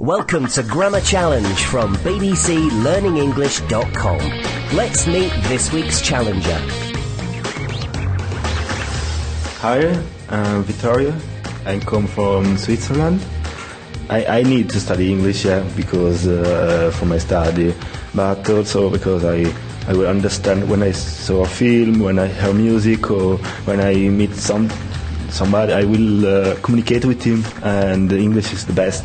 Welcome to Grammar Challenge from bbclearningenglish.com. Let's meet this week's challenger. Hi, I'm Vittorio. I come from Switzerland. I need to study English, because for my study, but also because I will understand when I saw a film, when I hear music, or when I meet somebody, I will communicate with him, and English is the best.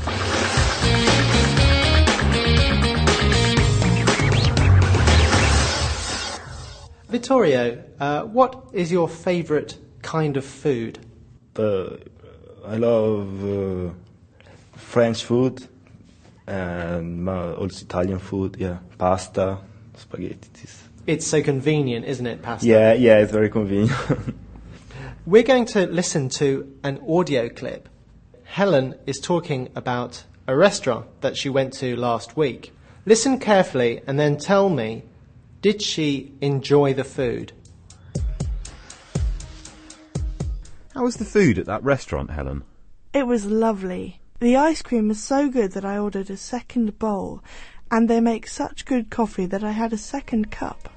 Vittorio, what is your favourite kind of food? I love French food and also Italian food, pasta, spaghetti. It's so convenient, isn't it, pasta? Yeah, it's very convenient. We're going to listen to an audio clip. Helen is talking about a restaurant that she went to last week. Listen carefully and then tell me, did she enjoy the food? How was the food at that restaurant, Helen? It was lovely. The ice cream was so good that I ordered a second bowl, and they make such good coffee that I had a second cup.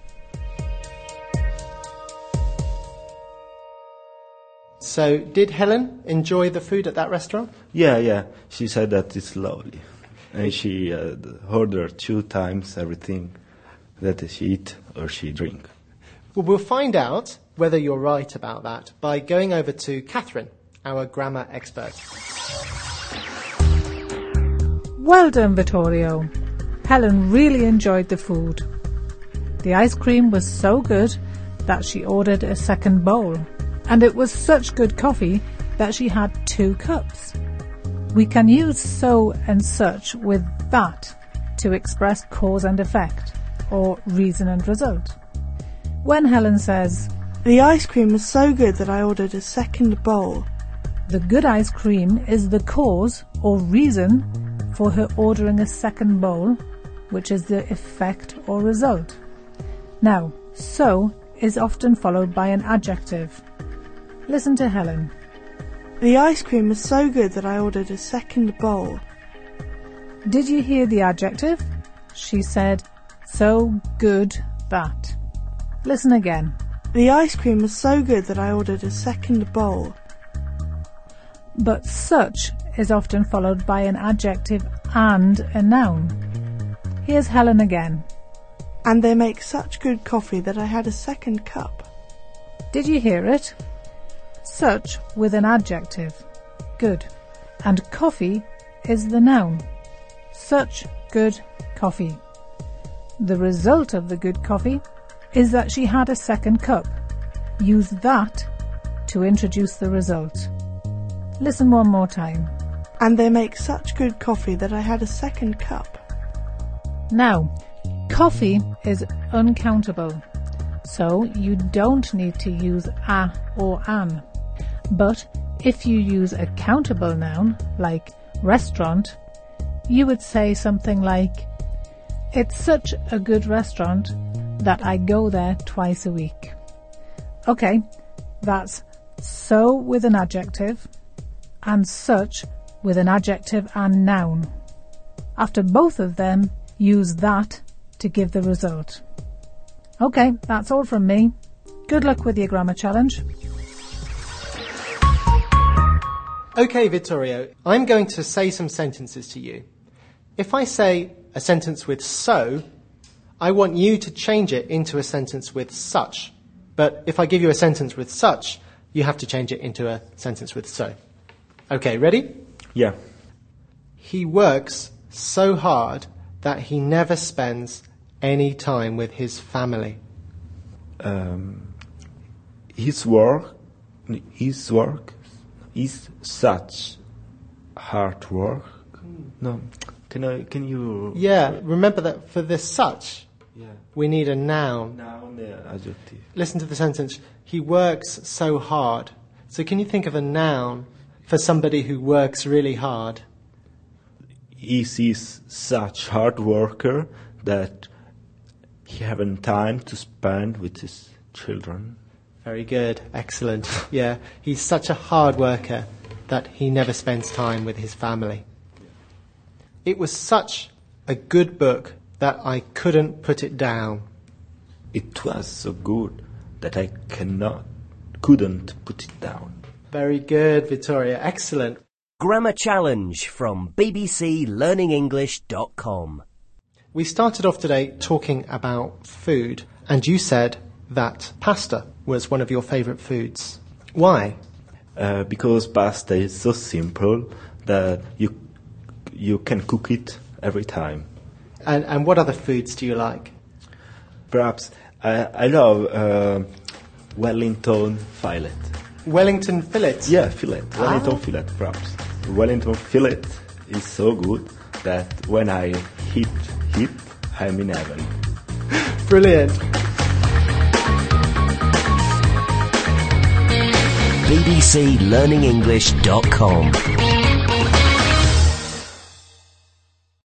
So, did Helen enjoy the food at that restaurant? Yeah. She said that it's lovely. And she ordered 2 times everything that she eat or she drink. Well, we'll find out whether you're right about that by going over to Catherine, our grammar expert. Well done, Vittorio. Helen really enjoyed the food. The ice cream was so good that she ordered a second bowl, and it was such good coffee that she had 2 cups. We can use so and such with that to express cause and effect, or reason and result. When Helen says, the ice cream was so good that I ordered a second bowl, the good ice cream is the cause or reason for her ordering a second bowl, which is the effect or result. Now, so is often followed by an adjective. Listen to Helen. The ice cream was so good that I ordered a second bowl. Did you hear the adjective? She said, so good that. Listen again. The ice cream was so good that I ordered a second bowl. But such is often followed by an adjective and a noun. Here's Helen again. And they make such good coffee that I had a second cup. Did you hear it? Such with an adjective, good, and coffee is the noun. Such good coffee. The result of the good coffee is that she had a second cup. Use that to introduce the result. Listen one more time. And they make such good coffee that I had a second cup. Now, coffee is uncountable, so you don't need to use a or an. But if you use a countable noun, like restaurant, you would say something like, it's such a good restaurant that I go there twice a week. Okay, that's so with an adjective and such with an adjective and noun. After both of them, use that to give the result. Okay, that's all from me. Good luck with your grammar challenge. Okay, Vittorio, I'm going to say some sentences to you. If I say a sentence with so, I want you to change it into a sentence with such. But if I give you a sentence with such, you have to change it into a sentence with so. Okay, ready? Yeah. He works so hard that he never spends any time with his family. His work is such hard work. No, can you? Yeah, remember that for this such, we need a noun. Noun, adjective. Listen to the sentence. He works so hard. So can you think of a noun for somebody who works really hard? He is such hard worker that he haven't time to spend with his children. Very good. Excellent. Yeah, he's such a hard worker that he never spends time with his family. It was such a good book that I couldn't put it down. It was so good that I couldn't put it down. Very good, Vittorio. Excellent. Grammar Challenge from bbclearningenglish.com. We started off today talking about food, and you said that pasta was one of your favourite foods. Why? Because pasta is so simple that you can cook it every time. And what other foods do you like? Perhaps I love Wellington fillet. Wellington fillet? Yeah, fillet. Wellington fillet, perhaps. Wellington fillet is so good that when I eat it, I'm in heaven. Brilliant. bbclearningenglish.com